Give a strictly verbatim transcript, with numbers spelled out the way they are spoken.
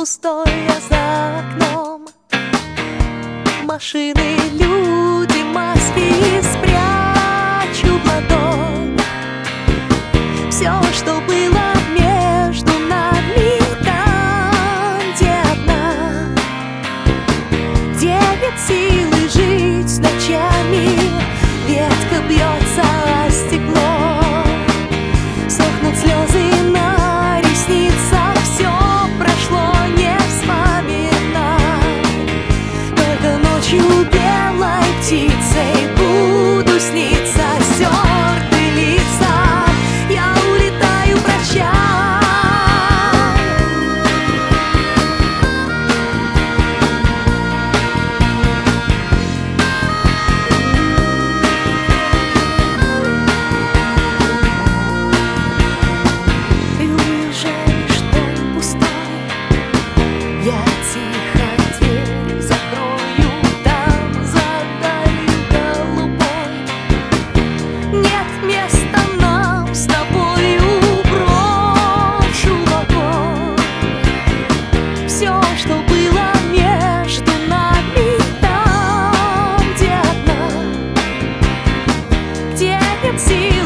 пустое за окном. Машины, люди, маски спрячу в ладонь. Все, что было между нами там, где одна, где нет силы жить ночами. Ветка бьется о стекло, сохнут слезы на ресницах. Все прошло, не вспоминай. Только ночью белой птицей буду сниться. Стертые лица, я улетаю, прощай. Я тихо дверь закрою, там за далью голубой. Нет места нам с тобою, брошу в огонь. Все, что было между нами там, где одна, где нет сил